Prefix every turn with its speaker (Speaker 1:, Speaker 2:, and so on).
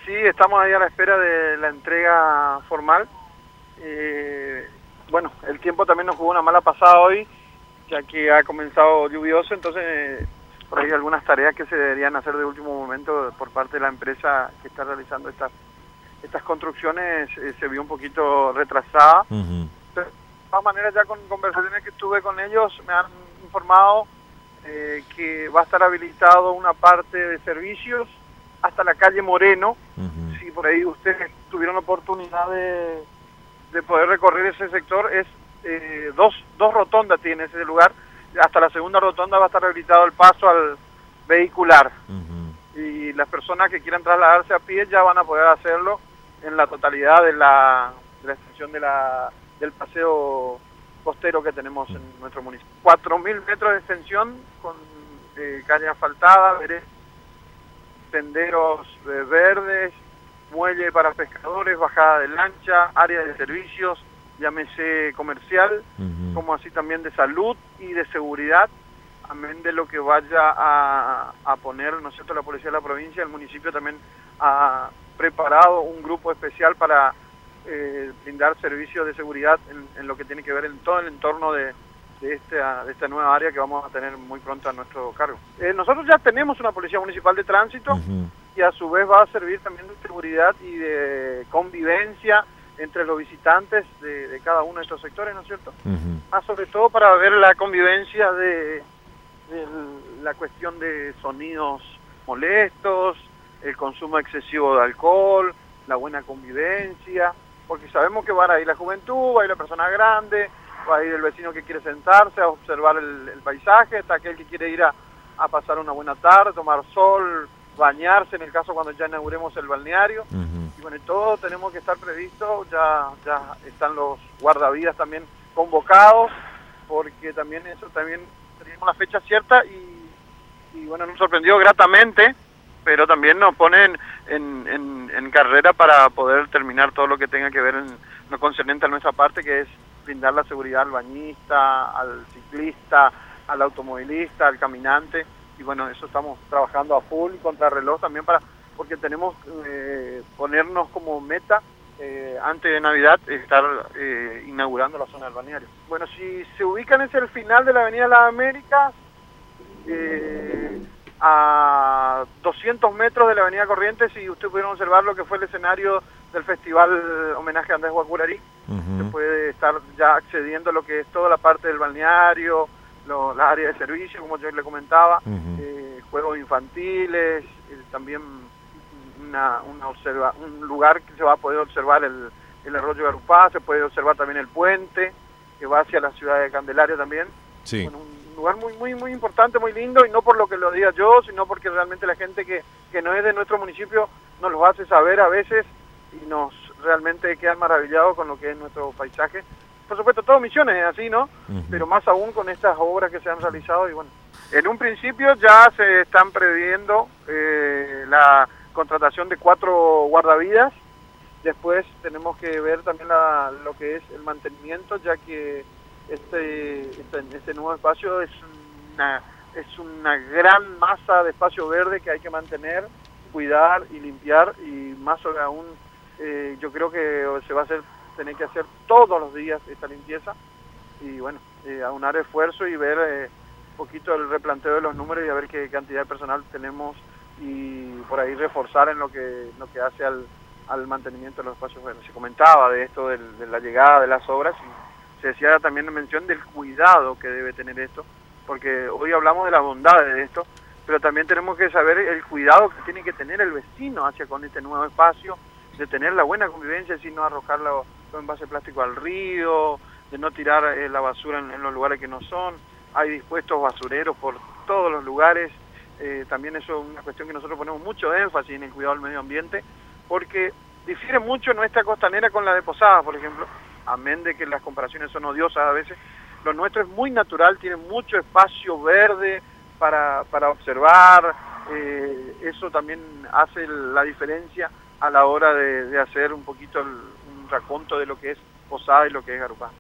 Speaker 1: Sí, estamos ahí a la espera de la entrega formal. Bueno, el tiempo también nos jugó una mala pasada hoy, ya que ha comenzado lluvioso, entonces por ahí algunas tareas que se deberían hacer de último momento por parte de la empresa que está realizando estas construcciones se vio un poquito retrasada.
Speaker 2: Uh-huh.
Speaker 1: De todas maneras, ya con conversaciones que tuve con ellos, me han informado que va a estar habilitado una parte de servicios hasta la calle Moreno.
Speaker 2: Uh-huh.
Speaker 1: Si por ahí ustedes tuvieron la oportunidad de poder recorrer ese sector, es dos rotondas tiene ese lugar. Hasta la segunda rotonda va a estar habilitado el paso al vehicular.
Speaker 2: Uh-huh.
Speaker 1: Y las personas que quieran trasladarse a pie ya van a poder hacerlo en la totalidad de la extensión del paseo costero que tenemos en nuestro municipio. 4.000 metros de extensión con calle asfaltada, senderos verdes, muelle para pescadores, bajada de lancha, área de servicios, llámese comercial,
Speaker 2: Uh-huh.
Speaker 1: como así también de salud y de seguridad, amén de lo que vaya a poner, ¿no es cierto?, la policía de la provincia. El municipio también ha preparado un grupo especial para brindar servicios de seguridad en lo que tiene que ver en todo el entorno de esta nueva área que vamos a tener muy pronto a nuestro cargo. Nosotros ya tenemos una policía municipal de tránsito.
Speaker 2: Uh-huh.
Speaker 1: Y a su vez va a servir también de seguridad y de convivencia entre los visitantes de cada uno de estos sectores, ¿no es cierto?
Speaker 2: Uh-huh.
Speaker 1: Sobre todo para ver la convivencia de la cuestión de sonidos molestos, el consumo excesivo de alcohol, la buena convivencia, porque sabemos que va a ir la juventud, va a ir la persona grande, va a ir el vecino que quiere sentarse a observar el paisaje, está aquel que quiere ir a pasar una buena tarde, tomar sol, bañarse en el caso cuando ya inauguremos el balneario.
Speaker 2: Uh-huh.
Speaker 1: Y bueno, todo tenemos que estar previsto, ya están los guardavidas también convocados, porque también teníamos la fecha cierta y bueno, nos sorprendió gratamente, pero también nos ponen en carrera para poder terminar todo lo que tenga que ver en lo concerniente a nuestra parte, que es brindar la seguridad al bañista, al ciclista, al automovilista, al caminante. Y bueno, eso estamos trabajando a full, contrarreloj también, porque tenemos ponernos como meta antes de Navidad estar inaugurando la zona del balneario. Bueno, si se ubican es el final de la Avenida de las Américas, a 200 metros de la Avenida Corrientes, y usted pudieron observar lo que fue el escenario del Festival Homenaje a Andrés Guacurarí.
Speaker 2: Uh-huh.
Speaker 1: Se puede estar ya accediendo a lo que es toda la parte del balneario, las áreas de servicio, como yo le comentaba,
Speaker 2: Uh-huh.
Speaker 1: juegos infantiles, también un lugar que se va a poder observar el arroyo Garupá, se puede observar también el puente que va hacia la ciudad de Candelaria también.
Speaker 2: Sí.
Speaker 1: Bueno, un lugar muy muy muy importante, muy lindo, y no por lo que lo diga yo, sino porque realmente la gente que no es de nuestro municipio nos lo hace saber a veces y nos realmente quedan maravillados con lo que es nuestro paisaje. Por supuesto, todo Misiones es así, ¿no?
Speaker 2: Uh-huh.
Speaker 1: Pero más aún con estas obras que se han realizado. Y bueno, en un principio ya se están previendo la contratación de 4 guardavidas. Después tenemos que ver también lo que es el mantenimiento, ya que este nuevo espacio es una gran masa de espacio verde que hay que mantener, cuidar y limpiar, y más aún yo creo que se va a tener que hacer todos los días esta limpieza, y bueno, aunar esfuerzo y ver un poquito el replanteo de los números y a ver qué cantidad de personal tenemos, y por ahí reforzar en lo que hace al mantenimiento de los espacios verdes. Se comentaba de esto, de la llegada de las obras, y se decía también en mención del cuidado que debe tener esto, porque hoy hablamos de las bondades de esto, pero también tenemos que saber el cuidado que tiene que tener el vecino hacia con este nuevo espacio, de tener la buena convivencia, sin no arrojar los envases plásticos al río, de no tirar la basura en los lugares que no son. Hay dispuestos basureros por todos los lugares. También eso es una cuestión que nosotros ponemos mucho énfasis en el cuidado del medio ambiente, porque difiere mucho nuestra costanera con la de Posadas, por ejemplo, amén de que las comparaciones son odiosas a veces. Lo nuestro es muy natural, tiene mucho espacio verde para observar. Eso también hace la diferencia a la hora de hacer un poquito un raconto de lo que es Posada y lo que es Garupá.